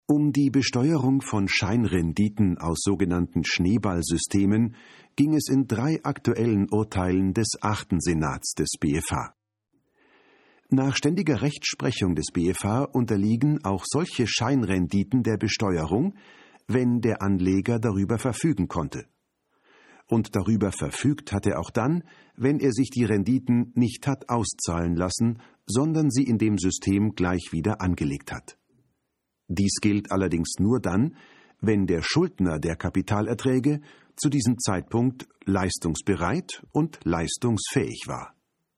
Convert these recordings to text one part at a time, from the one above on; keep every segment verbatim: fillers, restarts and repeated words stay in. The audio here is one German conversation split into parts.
Um die Besteuerung von Scheinrenditen aus sogenannten Schneeballsystemen ging es in drei aktuellen Urteilen des achten Senats des B F H. Nach ständiger Rechtsprechung des B F H unterliegen auch solche Scheinrenditen der Besteuerung, wenn der Anleger darüber verfügen konnte. Und darüber verfügt hat er auch dann, wenn er sich die Renditen nicht hat auszahlen lassen, sondern sie in dem System gleich wieder angelegt hat. Dies gilt allerdings nur dann, wenn der Schuldner der Kapitalerträge zu diesem Zeitpunkt leistungsbereit und leistungsfähig war.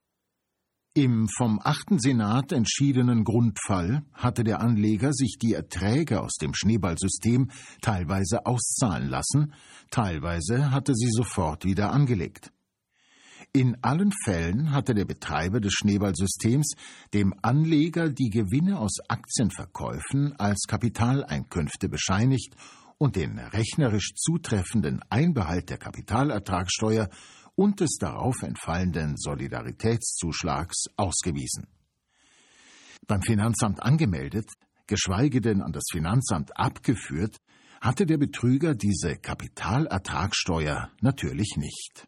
Im vom achten Senat entschiedenen Grundfall hatte der Anleger sich die Erträge aus dem Schneeballsystem teilweise auszahlen lassen, teilweise hatte sie sofort wieder angelegt. In allen Fällen hatte der Betreiber des Schneeballsystems dem Anleger die Gewinne aus Aktienverkäufen als Kapitaleinkünfte bescheinigt und den rechnerisch zutreffenden Einbehalt der Kapitalertragssteuer und des darauf entfallenden Solidaritätszuschlags ausgewiesen. Beim Finanzamt angemeldet, geschweige denn an das Finanzamt abgeführt, hatte der Betrüger diese Kapitalertragssteuer natürlich nicht.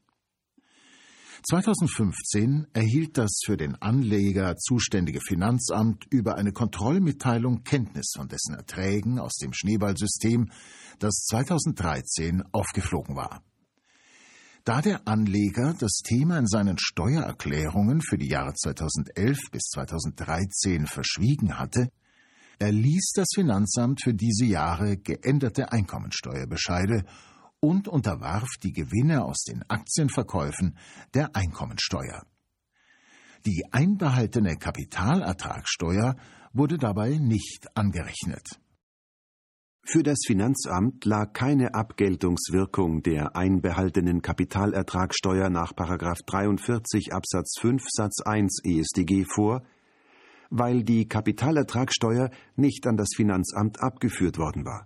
zweitausendfünfzehn erhielt das für den Anleger zuständige Finanzamt über eine Kontrollmitteilung Kenntnis von dessen Erträgen aus dem Schneeballsystem, das zweitausenddreizehn aufgeflogen war. Da der Anleger das Thema in seinen Steuererklärungen für die Jahre zweitausendelf bis zweitausenddreizehn verschwiegen hatte, erließ das Finanzamt für diese Jahre geänderte Einkommensteuerbescheide und unterwarf die Gewinne aus den Aktienverkäufen der Einkommensteuer. Die einbehaltene Kapitalertragssteuer wurde dabei nicht angerechnet. Für das Finanzamt lag keine Abgeltungswirkung der einbehaltenen Kapitalertragssteuer nach Paragraph dreiundvierzig Absatz fünf Satz eins E S tG vor, weil die Kapitalertragssteuer nicht an das Finanzamt abgeführt worden war.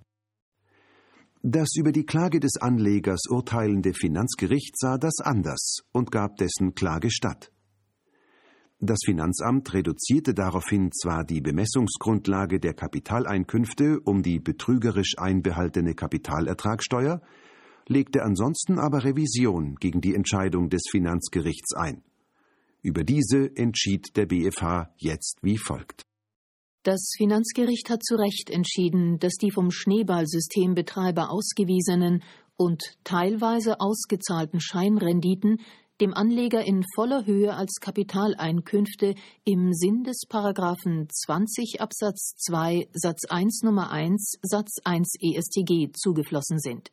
Das über die Klage des Anlegers urteilende Finanzgericht sah das anders und gab dessen Klage statt. Das Finanzamt reduzierte daraufhin zwar die Bemessungsgrundlage der Kapitaleinkünfte um die betrügerisch einbehaltene Kapitalertragssteuer, legte ansonsten aber Revision gegen die Entscheidung des Finanzgerichts ein. Über diese entschied der B F H jetzt wie folgt. Das Finanzgericht hat zu Recht entschieden, dass die vom Schneeballsystembetreiber ausgewiesenen und teilweise ausgezahlten Scheinrenditen dem Anleger in voller Höhe als Kapitaleinkünfte im Sinn des Paragraphen zwanzig Absatz zwei Satz eins Nummer eins Satz eins E S tG zugeflossen sind.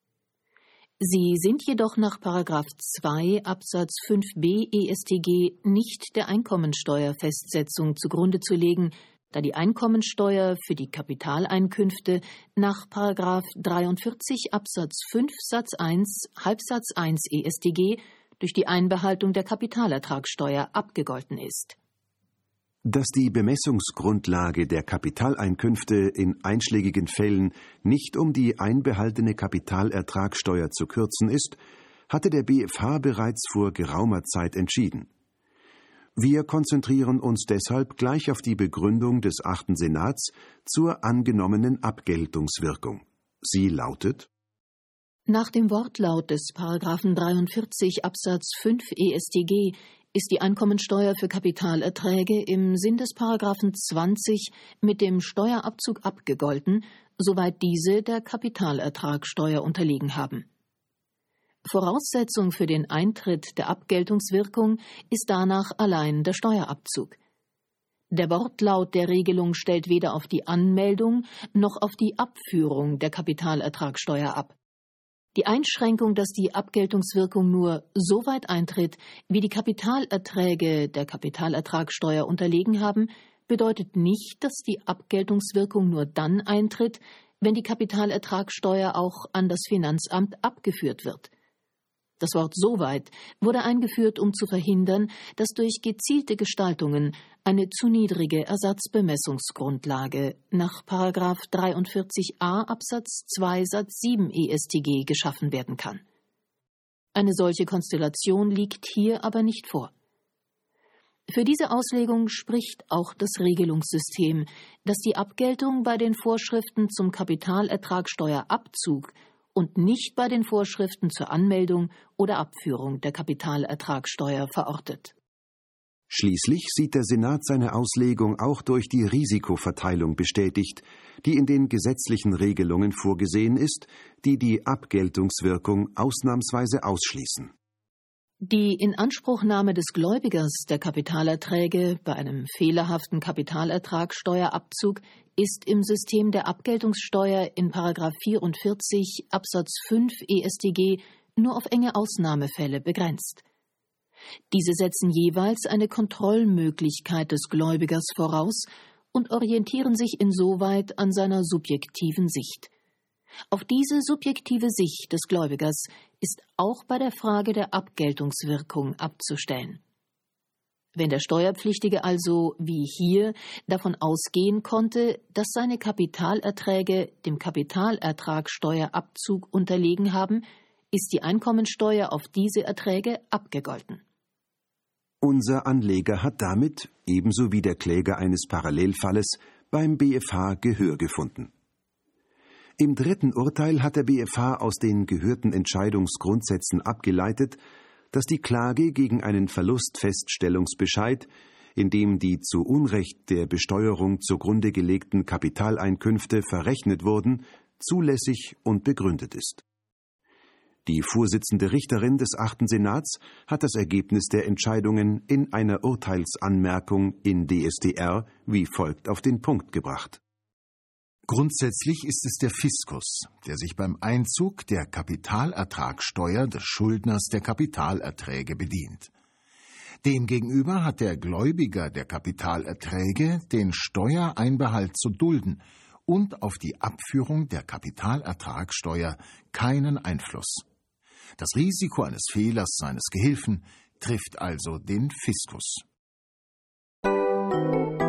Sie sind jedoch nach Paragraph zwei Absatz fünf b E S tG nicht der Einkommensteuerfestsetzung zugrunde zu legen, da die Einkommensteuer für die Kapitaleinkünfte nach Paragraph dreiundvierzig Absatz fünf Satz eins Halbsatz eins E S tG durch die Einbehaltung der Kapitalertragssteuer abgegolten ist. Dass die Bemessungsgrundlage der Kapitaleinkünfte in einschlägigen Fällen nicht um die einbehaltene Kapitalertragssteuer zu kürzen ist, hatte der B F H bereits vor geraumer Zeit entschieden. Wir konzentrieren uns deshalb gleich auf die Begründung des achten Senats zur angenommenen Abgeltungswirkung. Sie lautet: Nach dem Wortlaut des Paragraphen dreiundvierzig Absatz fünf E S tG ist die Einkommensteuer für Kapitalerträge im Sinn des Paragraphen zwanzig mit dem Steuerabzug abgegolten, soweit diese der Kapitalertragssteuer unterliegen haben. Voraussetzung für den Eintritt der Abgeltungswirkung ist danach allein der Steuerabzug. Der Wortlaut der Regelung stellt weder auf die Anmeldung noch auf die Abführung der Kapitalertragssteuer ab. Die Einschränkung, dass die Abgeltungswirkung nur so weit eintritt, wie die Kapitalerträge der Kapitalertragssteuer unterlegen haben, bedeutet nicht, dass die Abgeltungswirkung nur dann eintritt, wenn die Kapitalertragssteuer auch an das Finanzamt abgeführt wird. Das Wort soweit wurde eingeführt, um zu verhindern, dass durch gezielte Gestaltungen eine zu niedrige Ersatzbemessungsgrundlage nach Paragraph dreiundvierzig a Absatz zwei Satz sieben E S tG geschaffen werden kann. Eine solche Konstellation liegt hier aber nicht vor. Für diese Auslegung spricht auch das Regelungssystem, das die Abgeltung bei den Vorschriften zum Kapitalertragssteuerabzug und nicht bei den Vorschriften zur Anmeldung oder Abführung der Kapitalertragssteuer verortet. Schließlich sieht der Senat seine Auslegung auch durch die Risikoverteilung bestätigt, die in den gesetzlichen Regelungen vorgesehen ist, die die Abgeltungswirkung ausnahmsweise ausschließen. Die Inanspruchnahme des Gläubigers der Kapitalerträge bei einem fehlerhaften Kapitalertragssteuerabzug ist im System der Abgeltungssteuer in Paragraph vierundvierzig Absatz fünf E S t G nur auf enge Ausnahmefälle begrenzt. Diese setzen jeweils eine Kontrollmöglichkeit des Gläubigers voraus und orientieren sich insoweit an seiner subjektiven Sicht. Auf diese subjektive Sicht des Gläubigers ist auch bei der Frage der Abgeltungswirkung abzustellen. Wenn der Steuerpflichtige also, wie hier, davon ausgehen konnte, dass seine Kapitalerträge dem Kapitalertragssteuerabzug unterlegen haben, ist die Einkommensteuer auf diese Erträge abgegolten. Unser Anleger hat damit, ebenso wie der Kläger eines Parallelfalles, beim B F H Gehör gefunden. Im dritten Urteil hat der B F H aus den gehörten Entscheidungsgrundsätzen abgeleitet, dass die Klage gegen einen Verlustfeststellungsbescheid, in dem die zu Unrecht der Besteuerung zugrunde gelegten Kapitaleinkünfte verrechnet wurden, zulässig und begründet ist. Die Vorsitzende Richterin des achten Senats hat das Ergebnis der Entscheidungen in einer Urteilsanmerkung in D S t R wie folgt auf den Punkt gebracht. Grundsätzlich ist es der Fiskus, der sich beim Einzug der Kapitalertragssteuer des Schuldners der Kapitalerträge bedient. Demgegenüber hat der Gläubiger der Kapitalerträge den Steuereinbehalt zu dulden und auf die Abführung der Kapitalertragssteuer keinen Einfluss. Das Risiko eines Fehlers seines Gehilfen trifft also den Fiskus.